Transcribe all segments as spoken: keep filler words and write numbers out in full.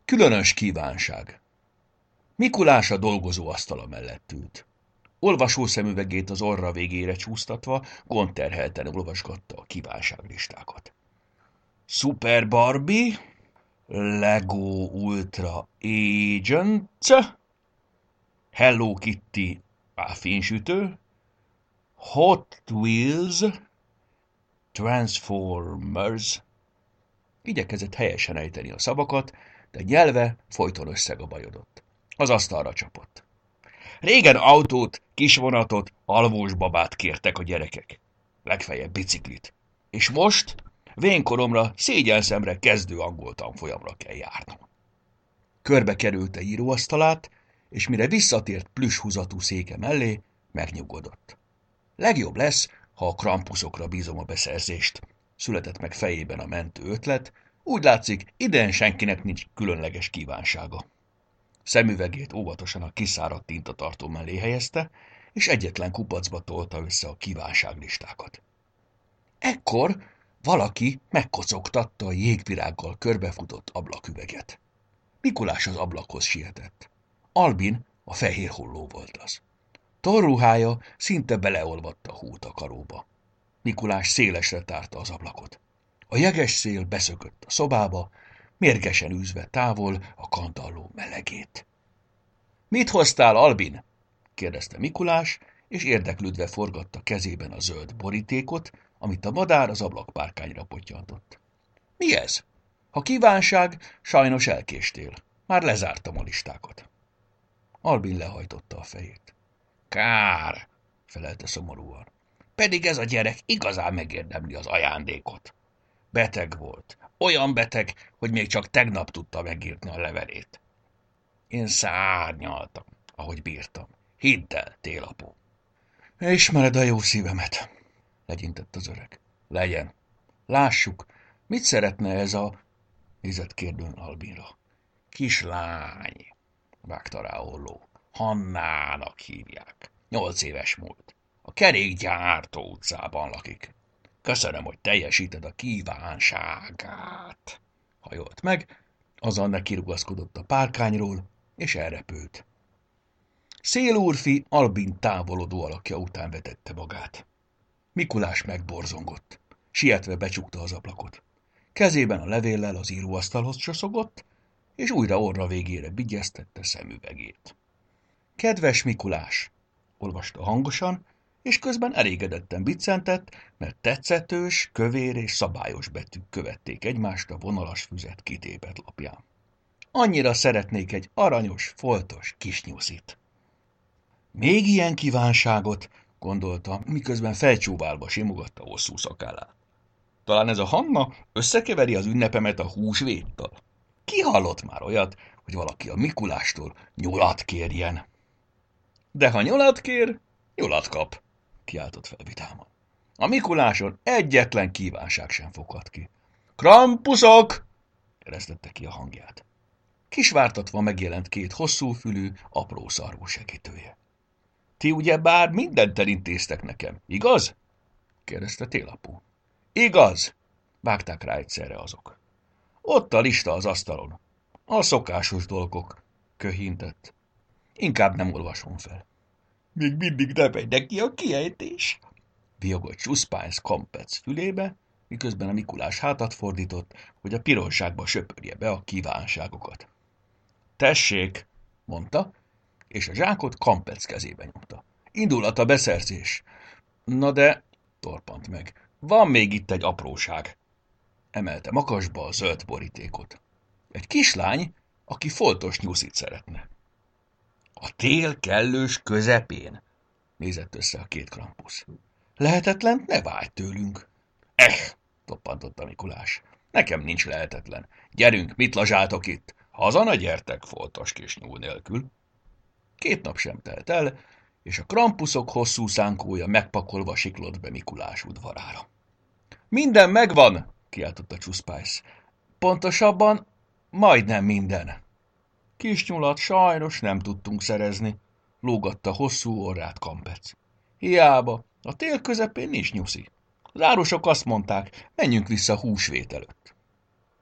Különös kívánság. Mikulás a dolgozóasztala mellett ült. Olvasószemüvegét az orra végére csúsztatva, gondterhelten olvasgatta a kívánságlistákat. Super Barbie, Lego Ultra Agents, Hello Kitty fénysütő, Hot Wheels, Transformers. Igyekezett helyesen ejteni a szavakat, de nyelve folyton összegabajodott. Az asztalra csapott. Régen autót, kisvonatot, alvós babát kértek a gyerekek. Legfeljebb biciklit. És most vénkoromra, szégyenszemre kezdő angol tanfolyamra kell járnom. Körbe kerülte íróasztalát, és mire visszatért plüsshúzatú széke mellé, megnyugodott. Legjobb lesz, ha a krampuszokra bízom a beszerzést. Született meg fejében a mentő ötlet, úgy látszik, idén senkinek nincs különleges kívánsága. Szemüvegét óvatosan a kiszáradt tintatartó mellé helyezte, és egyetlen kupacba tolta össze a kívánságlistákat. Ekkor valaki megkocogtatta a jégvirággal körbefutott ablaküveget. Mikulás az ablakhoz sietett. Albin a fehér holló volt az. Torruhája szinte beleolvadt a hútakaróba. Mikulás szélesre tárta az ablakot. A jeges szél beszökött a szobába, mérgesen űzve távol a kandalló melegét. Mit hoztál, Albin? Kérdezte Mikulás, és érdeklődve forgatta kezében a zöld borítékot, amit a madár az ablakpárkányra pottyantott. Mi ez? Ha kívánság, sajnos elkéstél. Már lezártam a listákat. Albin lehajtotta a fejét. Kár, felelte szomorúan. Pedig ez a gyerek igazán megérdemli az ajándékot. Beteg volt. Olyan beteg, hogy még csak tegnap tudta megírni a levelét. Én szárnyaltam, ahogy bírtam. Hidd el, télapó. Ismered a jó szívemet, legyintett az öreg. Legyen. Lássuk, mit szeretne ez a... nézett kérdőn Albinra. Kislány, vágta rá Olló. Hannának hívják. Nyolc éves múlt. A Kerékgyártó utcában lakik. Köszönöm, hogy teljesíted a kívánságát. Hajolt meg, azon neki rugaszkodott a párkányról, és elrepült. Szélúrfi Albin távolodó alakja után vetette magát. Mikulás megborzongott. Sietve becsukta az ablakot. Kezében a levéllel az íróasztalhoz csoszogott, és újra orra végére bigyeztette szemüvegét. Kedves Mikulás, olvasta hangosan, és közben elégedetten biccentett, mert tetszetős, kövér és szabályos betűk követték egymást a vonalas füzet kitépett lapján. Annyira szeretnék egy aranyos, foltos kis nyuszit. Még ilyen kívánságot, gondolta, miközben felcsóválva simogatta hosszú szakállát. Talán ez a Hanna összekeveri az ünnepemet a húsvéttal. Ki hallott már olyat, hogy valaki a Mikulástól nyulat kérjen? De ha nyulat kér, nyulat kap, kiáltott fel vidáman. A Mikuláson egyetlen kívánság sem foghat ki. Krampuszok! Eresztette ki a hangját. Kisvártatva megjelent két hosszúfülű, apró szarvú segítője. Ti ugyebár mindent elintéztek nekem, igaz? Kérdezte télapó. Igaz, vágták rá egyszerre azok. Ott a lista az asztalon. A szokásos dolgok, köhintett. Inkább nem olvasom fel. Még mindig nem megy neki a kiejtés, viogott Csuszpájsz Kampec fülébe, miközben a Mikulás hátat fordított, hogy a pironságba söpörje be a kívánságokat. Tessék, mondta, és a zsákot Kampec kezébe nyomta. Indulat a beszerzés. Na de, torpant meg, van még itt egy apróság. Emelte makasba a zöld borítékot. Egy kislány, aki foltos nyuszit szeretne. A tél kellős közepén, nézett össze a két krampusz. Lehetetlen ne vágy tőlünk. Eh, toppantott a Mikulás. Nekem nincs lehetetlen. Gyerünk, mit lazsáltok itt? Haza ne gyertek, foltos kis nyúl nélkül. Két nap sem telt el, és a krampuszok hosszú szánkója megpakolva siklott be Mikulás udvarára. Minden megvan, kiáltotta Csuszpájsz. Pontosabban, majdnem minden. Kis nyulat sajnos nem tudtunk szerezni, lógatta hosszú orrát Kampec. Hiába, a tél közepén nincs nyuszi. Az árusok azt mondták, menjünk vissza húsvét előtt.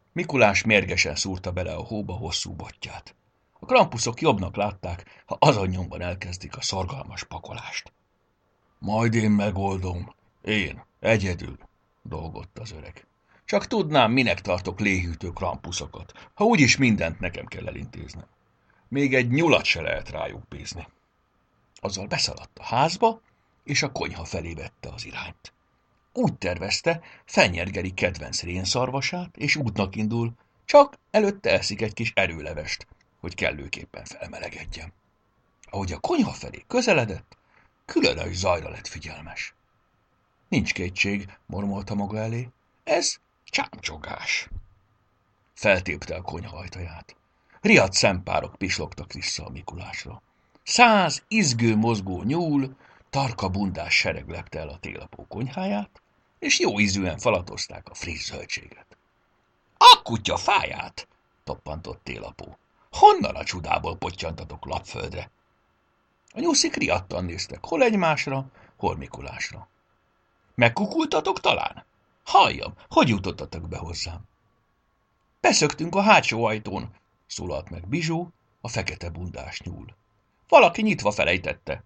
Mikulás mérgesen szúrta bele a hóba hosszú botját. A krampuszok jobbnak látták, ha azon nyomban elkezdik a szorgalmas pakolást. Majd én megoldom. Én, egyedül, dolgott az öreg. Csak tudnám, minek tartok léhűtő krampuszokat, ha úgyis mindent nekem kell elintéznem. Még egy nyulat se lehet rájuk bízni. Azzal beszaladt a házba, és a konyha felé vette az irányt. Úgy tervezte, fenyergeli kedvenc rénszarvasát, és útnak indul, csak előtte eszik egy kis erőlevest, hogy kellőképpen felmelegedjen. Ahogy a konyha felé közeledett, különös zajra lett figyelmes. Nincs kétség, mormolta maga elé, ez csámcsogás. Feltépte a konyha ajtaját. Riadt szempárok pislogtak vissza a Mikulásra. Száz izgő mozgó nyúl, tarka bundás sereg lepte el a télapó konyháját, és jó ízűen falatozták a friss zöldséget. A kutya fáját, toppantott télapó. Honnan a csudából pottyantatok lapföldre? A nyuszik riadtan néztek, hol egymásra, hol Mikulásra. Megkukultatok talán? Halljam, hogy jutottatok be hozzám? Beszöktünk a hátsó ajtón, szólalt meg Bizsó, a fekete bundás nyúl. Valaki nyitva felejtette.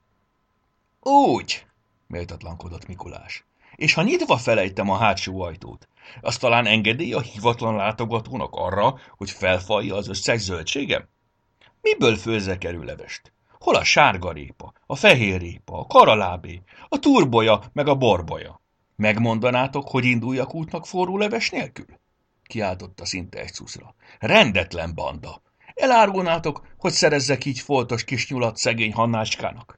Úgy, méltatlankodott Mikulás. És ha nyitva felejtem a hátsó ajtót, az talán engedély a hivatlan látogatónak arra, hogy felfalja az összes zöldségem? Miből főzzek erőlevest? Hol a sárga répa, a fehér répa, a karalábé, a turbolya meg a borbolya? Megmondanátok, hogy induljak útnak forró leves nélkül? Kiáltotta szinte egy szuszra. Rendetlen banda! Elárulnátok, hogy szerezzek így foltos kis nyulat szegény Hannácskának?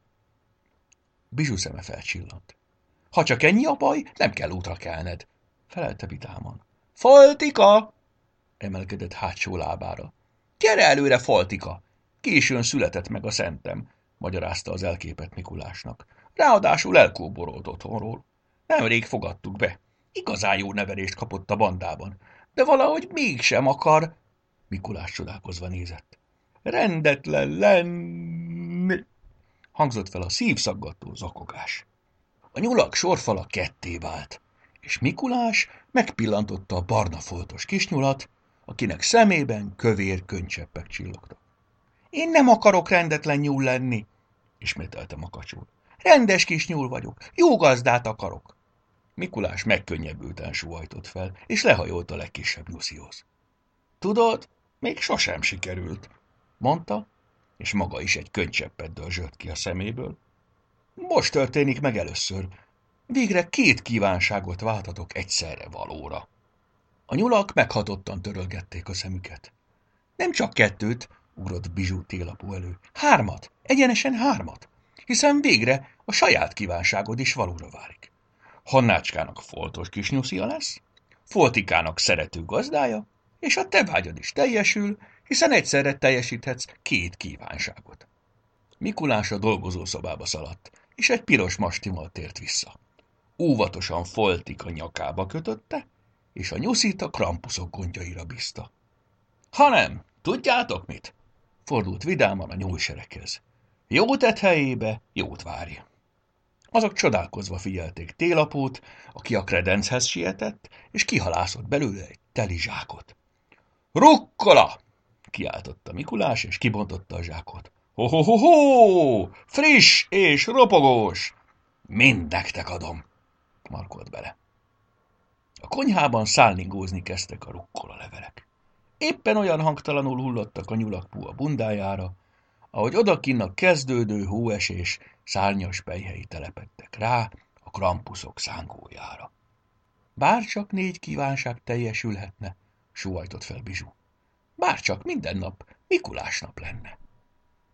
Bizsú szeme felcsillant. Ha csak ennyi a baj, nem kell útra kelned, felelte vidáman. Foltika! Emelkedett hátsó lábára. Gyere előre, Foltika! Későn született meg a szentem, magyarázta az elképett Mikulásnak. Ráadásul elkóborolt otthonról. Nemrég fogadtuk be. Igazán jó nevelést kapott a bandában, de valahogy mégsem akar... Mikulás csodálkozva nézett. Rendetlen lenni... Hangzott fel a szívszaggató zakogás. A nyulak sorfala ketté vált, és Mikulás megpillantotta a barna foltos kisnyulat, akinek szemében kövér könycseppek csillogtak. Én nem akarok rendetlen nyúl lenni, ismételte Makacsó. Rendes kis nyúl vagyok, jó gazdát akarok. Mikulás megkönnyebbülten sóhajtott fel, és lehajolt a legkisebb nyuszihoz. Tudod, még sosem sikerült, mondta, és maga is egy könycseppet dörzsölt ki a szeméből. Most történik meg először. Végre két kívánságot váltatok egyszerre valóra. A nyulak meghatottan törölgették a szemüket. Nem csak kettőt, ugrott Bizsú télapó elő. Hármat, egyenesen hármat, hiszen végre a saját kívánságod is valóra válik. Hannácskának foltos kis nyuszia lesz, Foltikának szerető gazdája, és a te vágyad is teljesül, hiszen egyszerre teljesíthetsz két kívánságot. Mikulás a dolgozószobába szaladt, és egy piros mastimmal tért vissza. Óvatosan Foltika nyakába kötötte, és a nyuszit a krampuszok gondjaira bízta. Hanem, tudjátok mit? Fordult vidáman a nyúlsereghez. Jót tett helyébe, jót várj. Azok csodálkozva figyelték télapót, aki a kredenchez sietett, és kihalászott belőle egy teli zsákot. Rukkola! Kiáltotta Mikulás, és kibontotta a zsákot. Ho-ho-ho-ho! Friss és ropogós! Mind nektek adom! Markolt bele. A konyhában szálningózni kezdtek a rukkola levelek. Éppen olyan hangtalanul hullottak a nyulak púha bundájára, ahogy odakinn a kezdődő hóesés szárnyas pelyhei telepedtek rá a krampuszok szángójára. Bárcsak négy kívánság teljesülhetne, sóhajtott fel Bizsú. Bárcsak minden nap Mikulás nap lenne.